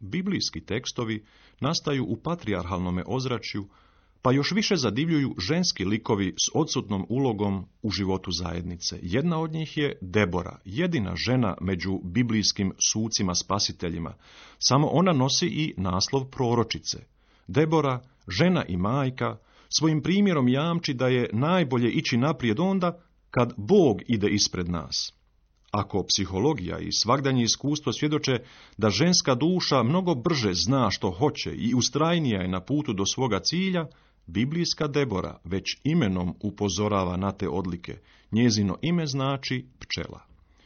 Biblijski tekstovi nastaju u patrijarhalnome ozračju, pa još više zadivljuju ženski likovi s odsutnom ulogom u životu zajednice. Jedna od njih je Debora, jedina žena među biblijskim sucima spasiteljima. Samo ona nosi i naslov proročice. Debora, žena i majka, svojim primjerom jamči da je najbolje ići naprijed onda kad Bog ide ispred nas. Ako psihologija i svagdanje iskustvo svjedoče da ženska duša mnogo brže zna što hoće i ustrajnija je na putu do svoga cilja, biblijska Debora već imenom upozorava na te odlike. Njezino ime znači pčela.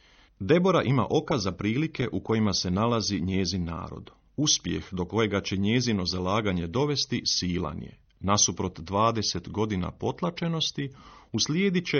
Debora ima oka za prilike u kojima se nalazi njezin narod. Uspjeh do kojega će njezino zalaganje dovesti silan je. Nasuprot 20 godina potlačenosti, uslijedit će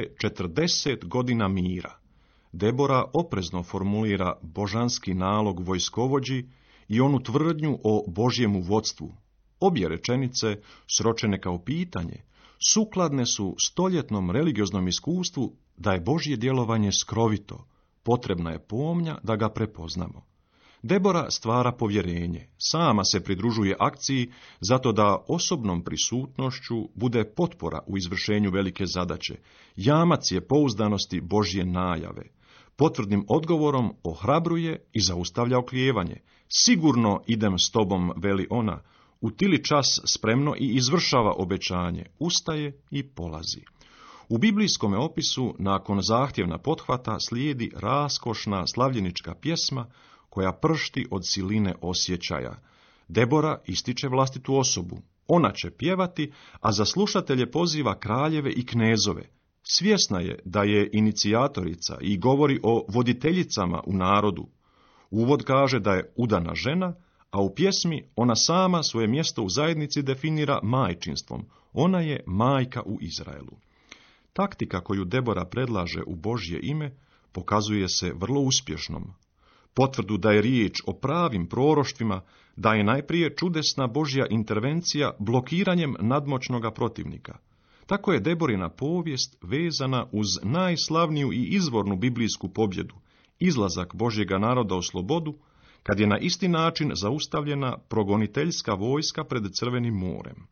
40 godina mira. Debora oprezno formulira božanski nalog vojskovođi i onu tvrdnju o Božjemu vodstvu. Obje rečenice, sročene kao pitanje, sukladne su stoljetnom religioznom iskustvu da je Božje djelovanje skrovito, potrebna je pomnja da ga prepoznamo. Debora stvara povjerenje, sama se pridružuje akciji zato da osobnom prisutnošću bude potpora u izvršenju velike zadaće. Jamac je pouzdanosti Božje najave. Potvrdnim odgovorom ohrabruje i zaustavlja oklijevanje. Sigurno idem s tobom, veli ona, utili čas spremno i izvršava obećanje, ustaje i polazi. U biblijskom opisu, nakon zahtjevna pothvata, slijedi raskošna slavljenička pjesma koja pršti od siline osjećaja. Debora ističe vlastitu osobu. Ona će pjevati, a za slušatelje poziva kraljeve i knezove. Svjesna je da je inicijatorica i govori o voditeljicama u narodu. Uvod kaže da je udana žena, a u pjesmi ona sama svoje mjesto u zajednici definira majčinstvom. Ona je majka u Izraelu. Taktika koju Debora predlaže u Božje ime pokazuje se vrlo uspješnom. Potvrdu da je riječ o pravim proroštvima daje najprije čudesna Božja intervencija blokiranjem nadmoćnoga protivnika. Tako je Deborina povijest vezana uz najslavniju i izvornu biblijsku pobjedu, izlazak Božjega naroda u slobodu, kad je na isti način zaustavljena progoniteljska vojska pred Crvenim morem.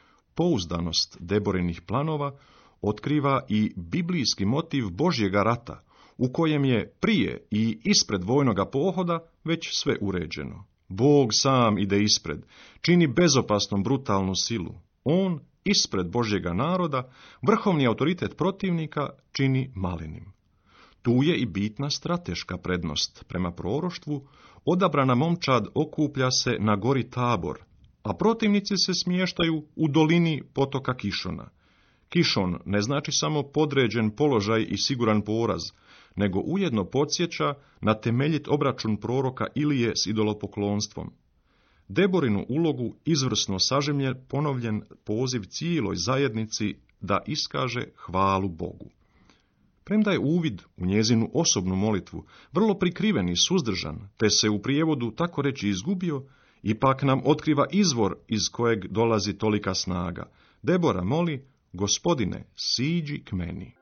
Pouzdanost Deborinih planova otkriva i biblijski motiv Božjega rata, u kojem je prije i ispred vojnoga pohoda već sve uređeno. Bog sam ide ispred, čini bezopasnom brutalnu silu. On, ispred Božjega naroda, vrhovni autoritet protivnika čini malenim. Tu je i bitna strateška prednost. Prema proroštvu, odabrana momčad okuplja se na gori Tabor, a protivnici se smještaju u dolini potoka Kišona. Kišon ne znači samo podređen položaj i siguran poraz, nego ujedno podsjeća na temeljit obračun proroka Ilije s idolopoklonstvom. Deborinu ulogu izvrsno sažemlje ponovljen poziv cijeloj zajednici da iskaže hvalu Bogu. Premda je uvid u njezinu osobnu molitvu vrlo prikriven i suzdržan, te se u prijevodu tako reći izgubio, ipak nam otkriva izvor iz kojeg dolazi tolika snaga. Debora moli: Gospodine, siđi k meni.